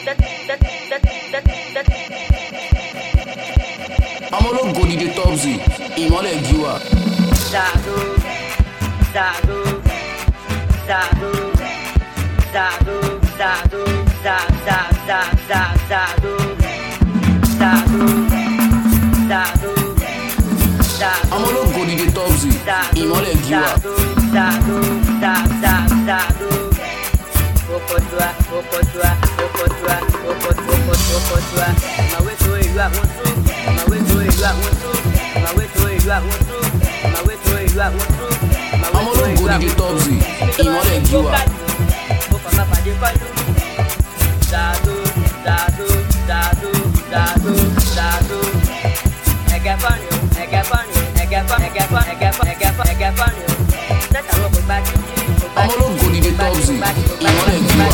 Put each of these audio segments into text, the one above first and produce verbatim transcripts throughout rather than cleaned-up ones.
I'm all go di the Topsy. Ìmọ́lẹ̀ Giwa. Dado, dado, dado, dado, dado, da da da da dado, dado, dado, dado. I'm all go di the Topsy. Ìmọ́lẹ̀ Giwa. Dado, da da dado. Okotua, okotua, okotua, okotua, okotua. Ma we to ìlú àwọ̀tún, ma we to ìlú àwọ̀tún, ma we to ìlú àwọ̀tún, ma we to ìlú àwọ̀tún, ma we to ìlú àwọ̀tún. I'm all go di the Topsy. Ìmọ́lẹ̀ Giwa. Mo kàn máa pàdé kọ́jú. Dado, dado, dado, dado, dado. Ẹ̀gẹ́ fọ́ni o, ẹ̀gẹ́ fọ́ni o, ẹ̀gẹ́ fọ́ni, ẹ̀gẹ́ fọ́ni, ẹ̀gẹ́ fọ́ni, ẹ̀gẹ́ fọ́ni, ẹ̀gẹ́ fọ́ni o. Tẹ́tà wọ́n kò bá jíjí. I'm all go di the Topsy. Ìmọ́lẹ̀ Giwa.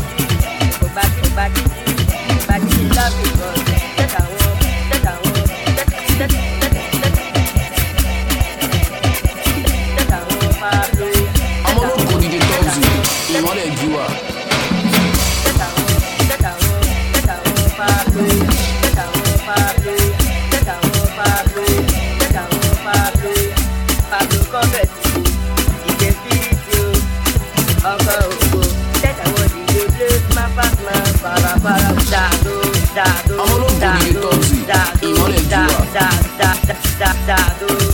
I'm all go di the Topsy. Ìmọ́lẹ̀ Giwa. I'm all go di the Topsy. Ìmọ́lẹ̀ Giwa.